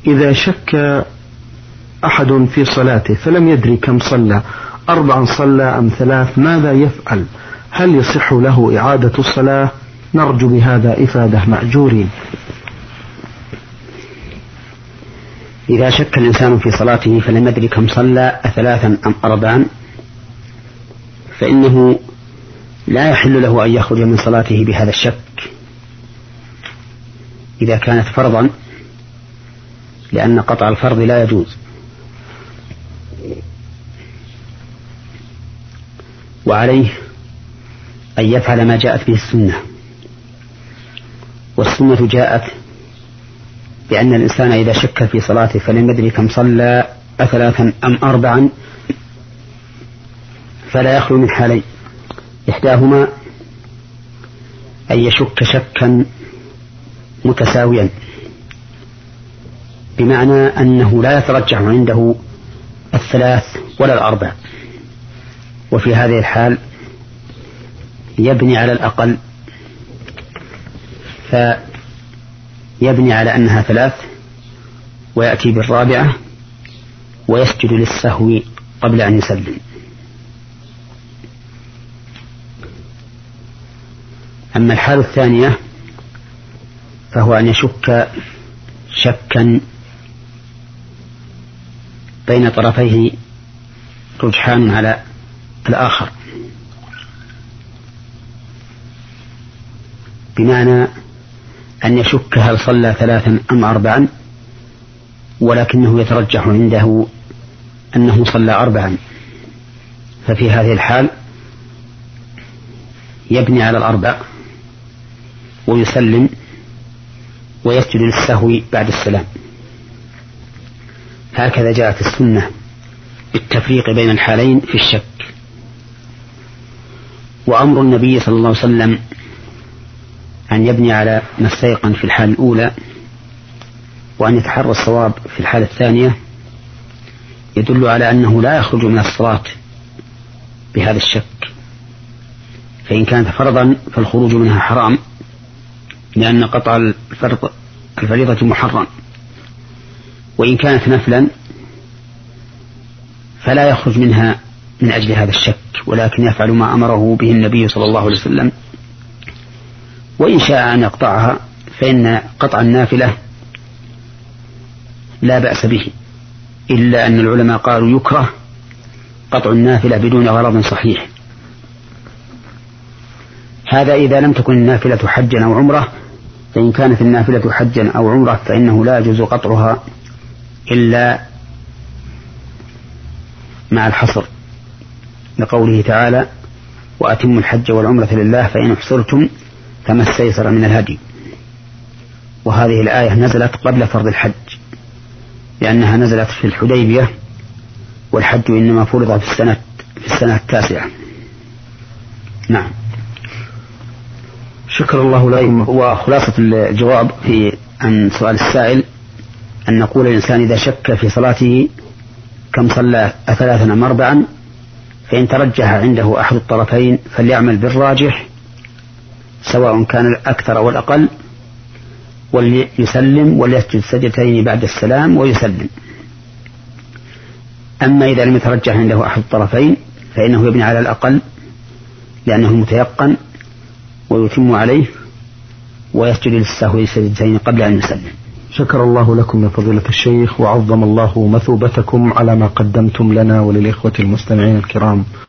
إذا شك أحد في صلاته فلم يدري كم صلى، 4 صلى أم 3، ماذا يفعل؟ هل يصح له إعادة الصلاة؟ نرجو بهذا إفادة مأجورين. إذا شك الإنسان في صلاته فلم يدري كم صلى 3 أم 4، فإنه لا يحل له أن يخرج من صلاته بهذا الشك إذا كانت فرضا، لأن قطع الفرض لا يجوز. وعليه أن يفعل ما جاءت به السنة، والسنة جاءت بأن الإنسان إذا شك في صلاته فلم يدري كم صلى 3 أم 4 فلا يخلو من حالين: إحداهما أن يشك شكا متساويا، بمعنى أنه لا يترجح عنده 3 ولا 4، وفي هذه الحال يبني على الأقل، فيبني على أنها 3 ويأتي بالرابعة ويسجد للسهو قبل أن يسلم. أما الحال الثانية فهو أن يشك شكا بين طرفيه رجحان على الآخر، بمعنى أن يشك هل صلى 3 أم 4، ولكنه يترجح عنده أنه صلى 4، ففي هذه الحال يبني على 4 ويسلم ويسجد للسهو بعد السلام. هكذا جاءت السنة بالتفريق بين الحالين في الشك. وأمر النبي صلى الله عليه وسلم أن يبني على ما استيقن في الحال الأولى وأن يتحرى الصواب في الحالة الثانية يدل على أنه لا يخرج من الصلاة بهذا الشك، فإن كانت فرضا فالخروج منها حرام، لأن قطع الفريضة محرم، وإن كانت نفلا فلا يخرج منها من أجل هذا الشك، ولكن يفعل ما أمره به النبي صلى الله عليه وسلم. وإن شاء أن يقطعها فإن قطع النافلة لا بأس به، إلا أن العلماء قالوا يكره قطع النافلة بدون غرض صحيح. هذا إذا لم تكن النافلة حجا أو عمرة، فإن كانت النافلة حجا أو عمرة فإنه لا يجوز قطعها إلا مع الحصر، لقوله تعالى: وأتموا الحج والعمرة لله فإن احصرتم فما استيسر من الهدي. وهذه الآية نزلت قبل فرض الحج، لأنها نزلت في الحديبية، والحج إنما فرض في السنة 9. نعم. شكر الله لكم. وخلاصة الجواب عن سؤال السائل أن نقول الإنسان إذا شك في صلاته كم صلى 3 أم 4، فإن ترجح عنده أحد الطرفين فليعمل بالراجح سواء كان الأكثر أو الأقل، وليسلم وليسجد سجدتين بعد السلام ويسلم. أما إذا لم يترجح عنده أحد الطرفين فإنه يبني على الأقل لأنه متيقن ويتم عليه ويسجد للسهو سجدتين قبل أن يسلم. شكر الله لكم يا فضيلة الشيخ، وعظم الله مثوبتكم على ما قدمتم لنا وللإخوة المستمعين الكرام.